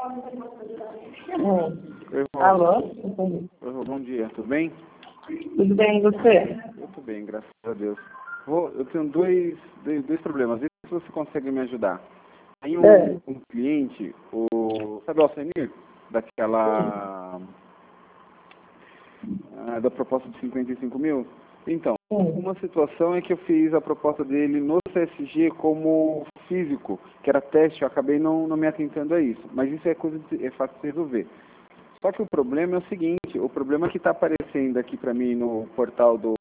Oi, Rô. Alô? Oi, Rô, bom dia, tudo bem? Tudo bem, e você? Eu tô bem, graças a Deus. Rô, eu tenho dois problemas, vê se você consegue me ajudar. Tem um cliente, sabe o Alcenir? Daquela... da proposta de 55 mil? Então, uma situação é que eu fiz a proposta dele no CSG como físico, que era teste, eu acabei não me atentando a isso. Mas isso é fácil de resolver. Só que o problema é o seguinte, o problema que está aparecendo aqui para mim no portal do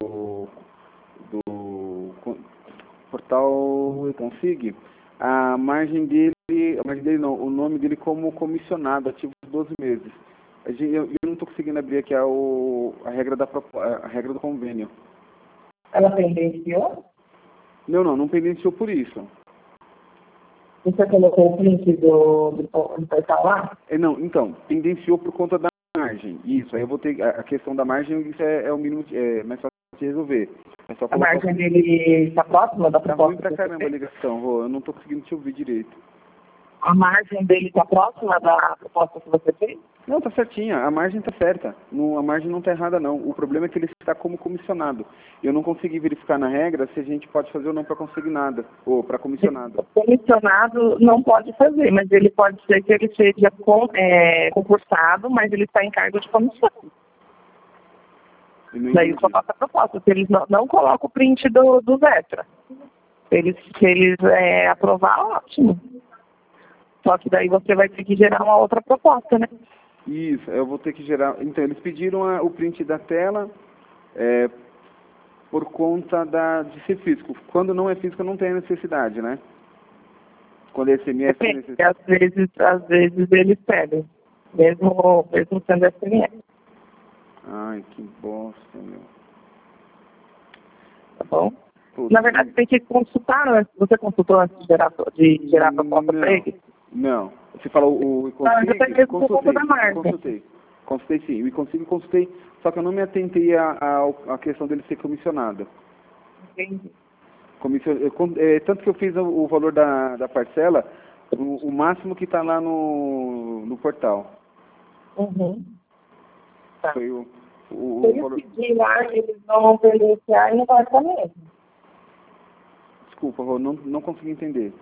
portal Consig, a margem dele não, o nome dele como comissionado, ativo por 12 meses. Eu não estou conseguindo abrir aqui a regra a regra do convênio. Ela pendenciou? Não pendenciou por isso. Você colocou o print do portal lá? Não, então, pendenciou por conta da margem. Isso, aí eu vou ter a questão da margem, isso é o mínimo, é mais fácil de resolver. É só A margem dele está próxima da Tá proposta? ruim pra caramba a ligação, Rô, eu não estou conseguindo te ouvir direito. A margem dele está próxima da proposta que você fez? Não, tá certinha, a margem tá certa. A margem não tá errada, não. O problema é que ele está como comissionado. Eu não consegui verificar na regra se a gente pode fazer ou não para consignado, ou para comissionado. O comissionado não pode fazer, mas ele pode ser que ele seja concursado, mas ele está em cargo de comissão. Daí só passa a proposta. Se eles não colocam o print dos extras. Se eles aprovar, ótimo. Só que daí você vai ter que gerar uma outra proposta, né? Isso, eu vou ter que gerar... Então, eles pediram o print da tela por conta de ser físico. Quando não é físico, não tem necessidade, né? Quando é SMS, tem necessidade. Às vezes eles pedem, mesmo sendo SMS. Ai, que bosta, meu. Tá bom? Puta, Na verdade, tem que consultar antes. Você consultou antes de gerar a proposta para ele? Não. Você falou o consultei. Consultei sim. O consultei, só que eu não me atentei à questão dele ser comissionado. Entendi. Tanto que eu fiz o valor da parcela, o máximo que está lá no portal. Uhum. Tá. Foi o Se valor... eles pedir lá, eles vão pendenciar e não vai estar mesmo. Desculpa, Rô, não consegui entender.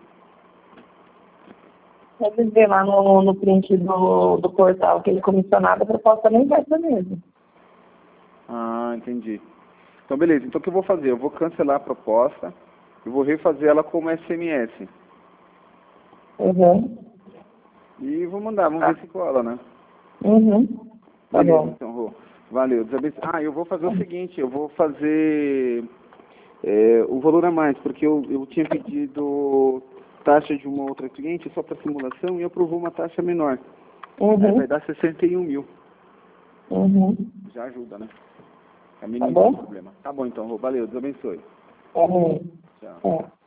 Se eles verem lá no print do portal que ele é comissionado, a proposta nem vai ser mesmo. Ah, entendi. Então, beleza. Então, o que eu vou fazer? Eu vou cancelar a proposta e vou refazer ela como SMS. Uhum. E vou mandar, vamos ver se cola, né? Uhum. Tá Beleza, bom. então, Rô. Valeu. Eu vou fazer o seguinte, eu vou fazer o valor a mais, porque eu tinha pedido taxa de uma outra cliente só para simulação e aprovou uma taxa menor. Uhum. Aí vai dar 61 mil. Uhum. Já ajuda, né? É Tá mínimo bom? problema. Tá bom, então, Rô. Valeu. Deus abençoe. Uhum. Tchau. É.